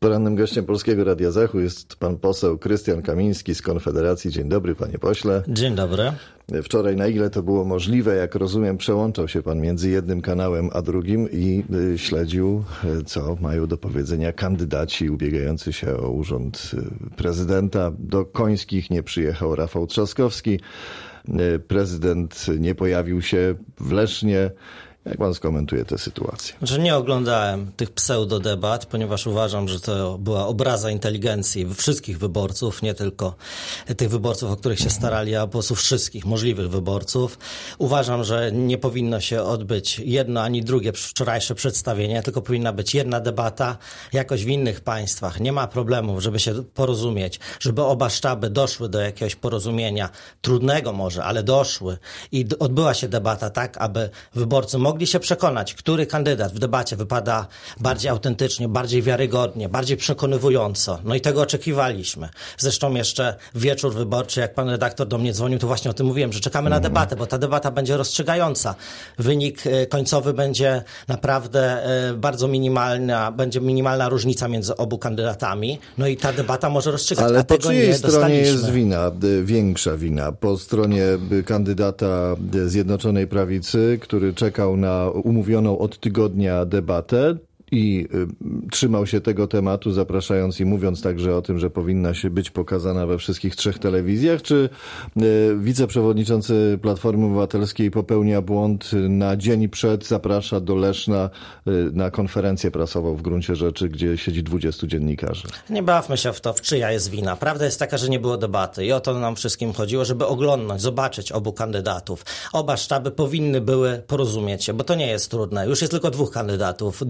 Porannym gościem Polskiego Radia Zachód jest pan poseł Krystian Kamiński z Konfederacji. Dzień dobry, panie pośle. Dzień dobry. Wczoraj, na ile to było możliwe, jak rozumiem, przełączał się pan między jednym kanałem a drugim i śledził, co mają do powiedzenia kandydaci ubiegający się o urząd prezydenta. Do Końskich nie przyjechał Rafał Trzaskowski. Prezydent nie pojawił się w Lesznie. Jak pan skomentuje tę sytuację? Znaczy, nie oglądałem tych pseudodebat, ponieważ uważam, że to była obraza inteligencji wszystkich wyborców, nie tylko tych wyborców, o których się starali, a po prostu wszystkich możliwych wyborców. Uważam, że nie powinno się odbyć jedno ani drugie wczorajsze przedstawienie, tylko powinna być jedna debata. Jakoś w innych państwach nie ma problemów, żeby się porozumieć, żeby oba sztaby doszły do jakiegoś porozumienia, trudnego może, ale doszły i odbyła się debata tak, aby wyborcy mogli się przekonać, który kandydat w debacie wypada bardziej autentycznie, bardziej wiarygodnie, bardziej przekonywująco. No i tego oczekiwaliśmy. Zresztą jeszcze wieczór wyborczy, jak pan redaktor do mnie dzwonił, to właśnie o tym mówiłem, że czekamy na debatę, bo ta debata będzie rozstrzygająca. Wynik końcowy będzie naprawdę bardzo minimalna, będzie minimalna różnica między obu kandydatami. No i ta debata może rozstrzygać. Ale po czyjej stronie jest wina, większa wina? Po stronie kandydata Zjednoczonej Prawicy, który czekał na umówioną od tygodnia debatę i trzymał się tego tematu, zapraszając i mówiąc także o tym, że powinna się być pokazana we wszystkich 3 telewizjach, czy wiceprzewodniczący Platformy Obywatelskiej popełnia błąd na dzień przed, zaprasza do Leszna na konferencję prasową w gruncie rzeczy, gdzie siedzi 20 dziennikarzy? Nie bawmy się w to, w czyja jest wina. Prawda jest taka, że nie było debaty i o to nam wszystkim chodziło, żeby oglądać, zobaczyć obu kandydatów. Oba sztaby powinny były porozumieć się, bo to nie jest trudne. Już jest tylko 2 kandydatów,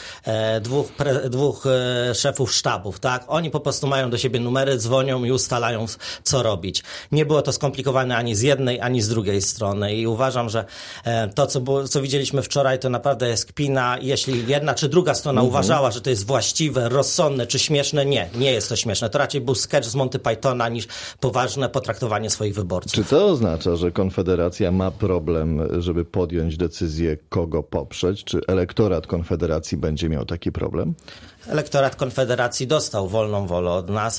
dwóch szefów sztabów, tak? Oni po prostu mają do siebie numery, dzwonią i ustalają, co robić. Nie było to skomplikowane ani z jednej, ani z drugiej strony i uważam, że to, co widzieliśmy wczoraj, to naprawdę jest kpina. Jeśli jedna czy druga strona uważała, że to jest właściwe, rozsądne czy śmieszne, nie jest to śmieszne. To raczej był sketch z Monty Pythona niż poważne potraktowanie swoich wyborców. Czy to oznacza, że Konfederacja ma problem, żeby podjąć decyzję, kogo poprzeć? Czy elektorat Konfederacji będzie miał taki problem? Elektorat Konfederacji dostał wolną wolę od nas,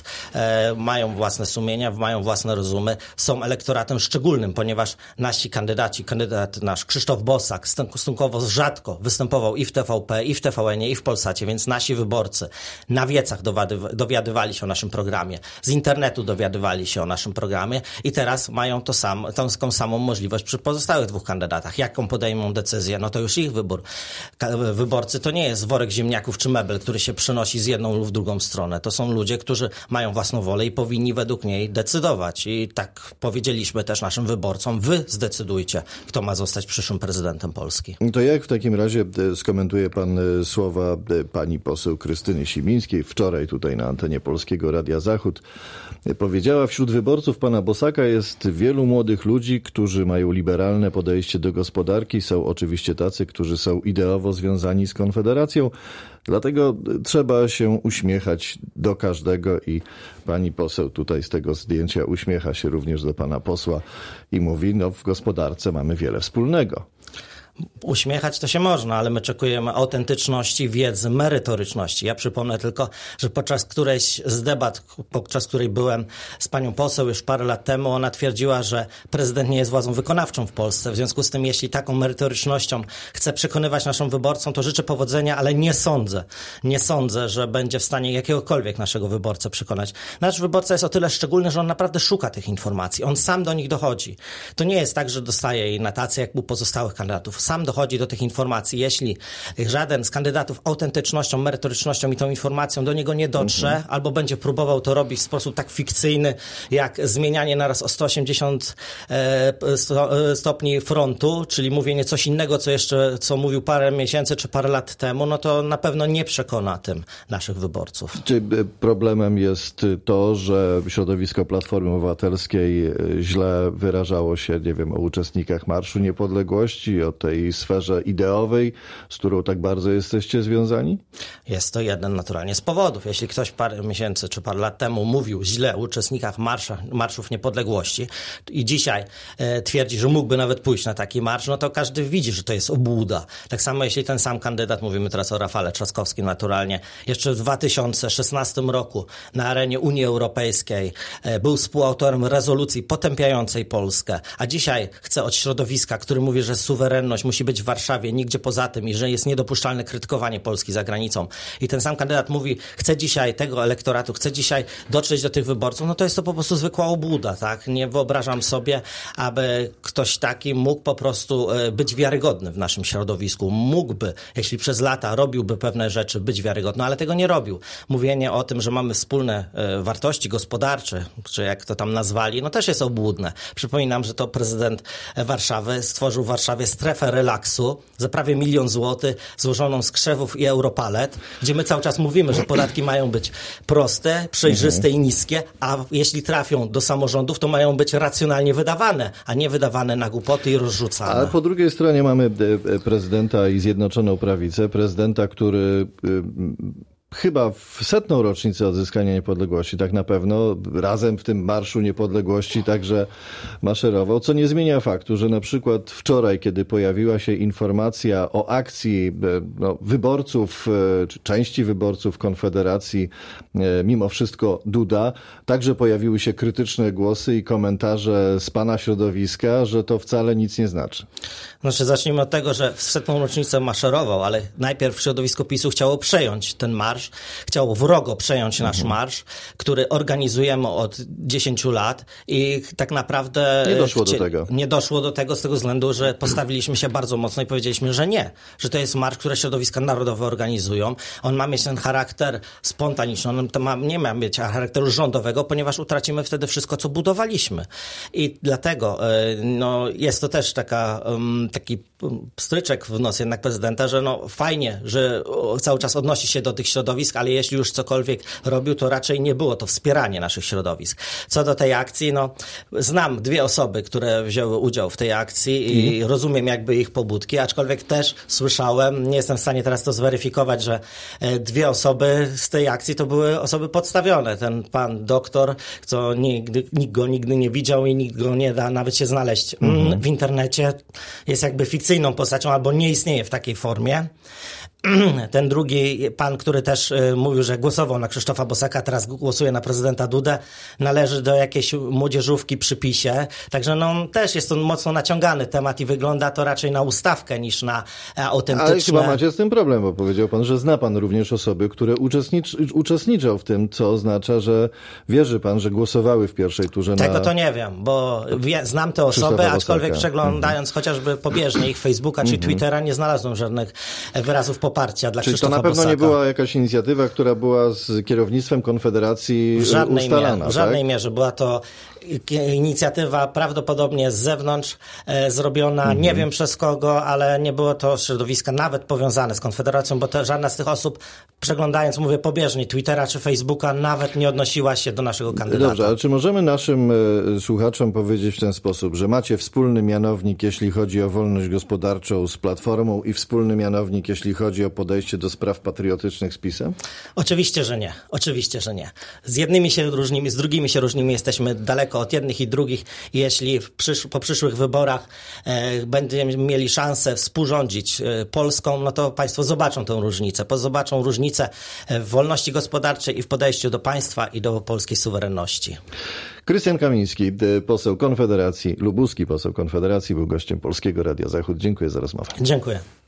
mają własne sumienia, mają własne rozumy, są elektoratem szczególnym, ponieważ nasi kandydaci, kandydat nasz Krzysztof Bosak stosunkowo rzadko występował i w TVP, i w TVN-ie, i w Polsacie, więc nasi wyborcy na wiecach dowiadywali się o naszym programie, z internetu dowiadywali się o naszym programie i teraz mają tą samą możliwość przy pozostałych 2 kandydatach. Jaką podejmą decyzję, no to już ich wybór. Wyborcy to nie jest worek ziemniaków czy mebel, który się przenosi z jedną lub w drugą stronę. To są ludzie, którzy mają własną wolę i powinni według niej decydować. I tak powiedzieliśmy też naszym wyborcom, wy zdecydujcie, kto ma zostać przyszłym prezydentem Polski. To jak w takim razie skomentuje pan słowa pani poseł Krystyny Sibińskiej wczoraj tutaj na antenie Polskiego Radia Zachód? Powiedziała, wśród wyborców pana Bosaka jest wielu młodych ludzi, którzy mają liberalne podejście do gospodarki. Są oczywiście tacy, którzy są ideowo związani z Konfederacją. Dlatego trzeba się uśmiechać do każdego i pani poseł tutaj z tego zdjęcia uśmiecha się również do pana posła i mówi, no w gospodarce mamy wiele wspólnego. Uśmiechać to się można, ale my oczekujemy autentyczności, wiedzy, merytoryczności. Ja przypomnę tylko, że podczas którejś z debat, podczas której byłem z panią poseł już parę lat temu, ona twierdziła, że prezydent nie jest władzą wykonawczą w Polsce. W związku z tym, jeśli taką merytorycznością chce przekonywać naszym wyborcom, to życzę powodzenia, ale nie sądzę, że będzie w stanie jakiegokolwiek naszego wyborcę przekonać. Nasz wyborca jest o tyle szczególny, że on naprawdę szuka tych informacji. On sam do nich dochodzi. To nie jest tak, że dostaje jej na tacy, jak u pozostałych kandydatów. Sam dochodzi do tych informacji. Jeśli żaden z kandydatów autentycznością, merytorycznością i tą informacją do niego nie dotrze, albo będzie próbował to robić w sposób tak fikcyjny, jak zmienianie naraz o 180 stopni frontu, czyli mówienie coś innego, co mówił parę miesięcy czy parę lat temu, no to na pewno nie przekona tym naszych wyborców. Czy problemem jest to, że środowisko Platformy Obywatelskiej źle wyrażało się, nie wiem, o uczestnikach Marszu Niepodległości, o tej tej sferze ideowej, z którą tak bardzo jesteście związani? Jest to jeden naturalnie z powodów. Jeśli ktoś parę miesięcy czy parę lat temu mówił źle o uczestnikach marszów niepodległości i dzisiaj twierdzi, że mógłby nawet pójść na taki marsz, no to każdy widzi, że to jest obłuda. Tak samo jeśli ten sam kandydat, mówimy teraz o Rafale Trzaskowskim naturalnie, jeszcze w 2016 roku na arenie Unii Europejskiej był współautorem rezolucji potępiającej Polskę, a dzisiaj chce od środowiska, który mówi, że suwerenność musi być w Warszawie, nigdzie poza tym i że jest niedopuszczalne krytykowanie Polski za granicą. I ten sam kandydat mówi, chce dzisiaj tego elektoratu, chce dzisiaj dotrzeć do tych wyborców, no to jest to po prostu zwykła obłuda, tak? Nie wyobrażam sobie, aby ktoś taki mógł po prostu być wiarygodny w naszym środowisku. Mógłby, jeśli przez lata robiłby pewne rzeczy, być wiarygodny, ale tego nie robił. Mówienie o tym, że mamy wspólne wartości gospodarcze, czy jak to tam nazwali, no też jest obłudne. Przypominam, że to prezydent Warszawy stworzył w Warszawie strefę relaksu za prawie 1 000 000 złotych złożoną z krzewów i Europalet, gdzie my cały czas mówimy, że podatki mają być proste, przejrzyste i niskie, a jeśli trafią do samorządów, to mają być racjonalnie wydawane, a nie wydawane na głupoty i rozrzucane. Ale po drugiej stronie mamy prezydenta i Zjednoczoną Prawicę, prezydenta, który chyba w 100. rocznicę odzyskania niepodległości, tak na pewno, razem w tym Marszu Niepodległości także maszerował, co nie zmienia faktu, że na przykład wczoraj, kiedy pojawiła się informacja o akcji wyborców, czy części wyborców Konfederacji, mimo wszystko Duda, także pojawiły się krytyczne głosy i komentarze z pana środowiska, że to wcale nic nie znaczy. Znaczy, zacznijmy od tego, że w 100. rocznicę maszerował, ale najpierw środowisko PiS-u chciało przejąć ten marsz, chciało wrogo przejąć nasz marsz, który organizujemy od 10 lat i tak naprawdę nie doszło do tego. Nie doszło do tego z tego względu, że postawiliśmy się bardzo mocno i powiedzieliśmy, że nie, że to jest marsz, który środowiska narodowe organizują. On ma mieć ten charakter spontaniczny, nie ma mieć charakteru rządowego, ponieważ utracimy wtedy wszystko, co budowaliśmy. I dlatego jest to też taki pstryczek w nos jednak prezydenta, że fajnie, że cały czas odnosi się do tych środowisk, ale jeśli już cokolwiek robił, to raczej nie było to wspieranie naszych środowisk. Co do tej akcji, znam 2 osoby, które wzięły udział w tej akcji i rozumiem jakby ich pobudki, aczkolwiek też słyszałem, nie jestem w stanie teraz to zweryfikować, że 2 osoby z tej akcji to były osoby podstawione. Ten pan doktor, co nikt go nigdy nie widział i nikt go nie da nawet się znaleźć w internecie, jest jakby fikcyjną postacią albo nie istnieje w takiej formie. Ten drugi pan, który też mówił, że głosował na Krzysztofa Bosaka, teraz głosuje na prezydenta Dudę, należy do jakiejś młodzieżówki przy PiS-ie. Także też jest to mocno naciągany temat i wygląda to raczej na ustawkę niż na autentyczne... Ale chyba macie z tym problem, bo powiedział pan, że zna pan również osoby, które uczestniczą w tym, co oznacza, że wierzy pan, że głosowały w pierwszej turze Tego to nie wiem, bo znam te osoby, aczkolwiek przeglądając chociażby pobieżnie ich Facebooka czy Twittera, nie znalazłem żadnych wyrazów poparcia dla Krzysztofa Bosaka. Czyli to na pewno nie była jakaś inicjatywa, która była z kierownictwem Konfederacji ustalana, w żadnej mierze. Była to inicjatywa prawdopodobnie z zewnątrz zrobiona, nie wiem przez kogo, ale nie było to środowiska nawet powiązane z Konfederacją, bo żadna z tych osób, przeglądając, mówię pobieżnie, Twittera czy Facebooka, nawet nie odnosiła się do naszego kandydata. Dobrze, ale czy możemy naszym słuchaczom powiedzieć w ten sposób, że macie wspólny mianownik, jeśli chodzi o wolność gospodarczą z Platformą i wspólny mianownik, jeśli chodzi o podejście do spraw patriotycznych z PiS-em? Oczywiście, że nie. Oczywiście, że nie. Z jednymi się różnimy, z drugimi się różnimy, jesteśmy daleko od jednych i drugich. Jeśli po przyszłych wyborach będziemy mieli szansę współrządzić Polską, no to państwo zobaczą tę różnicę. Zobaczą różnicę w wolności gospodarczej i w podejściu do państwa i do polskiej suwerenności. Krystian Kamiński, poseł Konfederacji, lubuski poseł Konfederacji, był gościem Polskiego Radia Zachód. Dziękuję za rozmowę. Dziękuję.